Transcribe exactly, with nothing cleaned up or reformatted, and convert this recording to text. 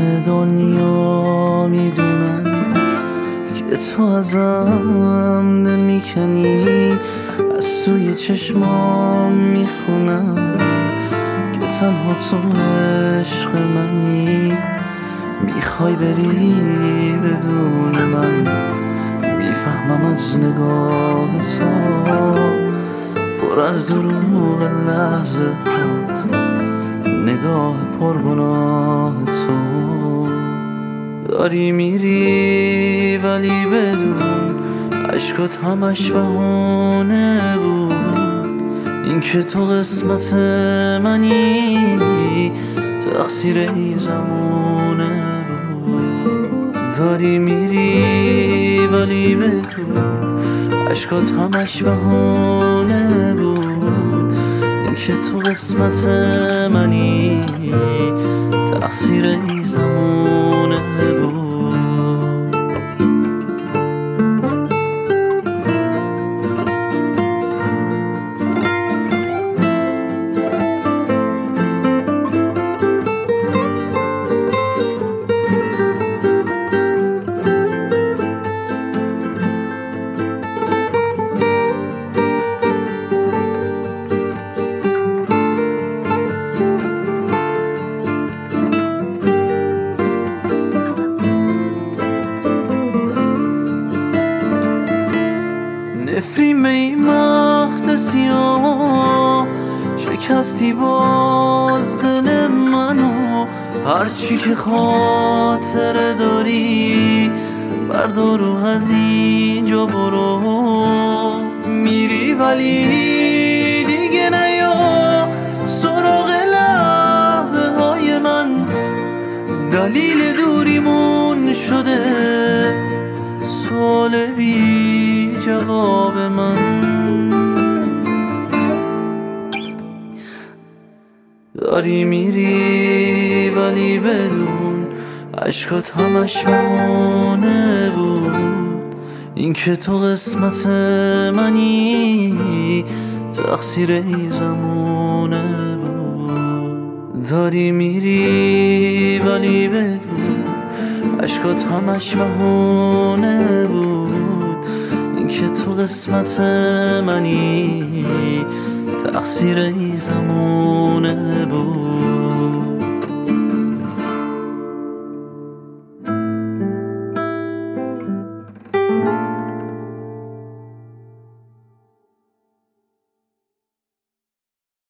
همه دنیا میدونن که تو ازم دل میکنی، از توی چشمام میخونم که تنها تو عشق منی. میخوای بری بدون من، میفهمم از نگاه تو پر از دروغ لحظه هات، نگاه پرگناه تو. داری میری ولی بدون عشقات همش بهونه بود، این که تو قسمت منی تقصیر این زمونه بود. داری میری ولی بدون عشقات همش بهونه بود، این که تو قسمت منی تقصیر این زمونه بود. نفرین این وقت سیاه شکستی باز دل منو، هرچی که خاطره داری بردار و از اینجا برو. میری ولی دیگه نیا سراغ لحظه های من، دلیل دوریمون شده سوال بی جواب من. داری میری ولی بدون عشقات همش بهونه بود، این که تو قسمت منی تقصیر این زمونه بود. داری میری ولی بدون عشقات همش بهونه بود، این که تو قسمت منی تقصیر این زمونه بود.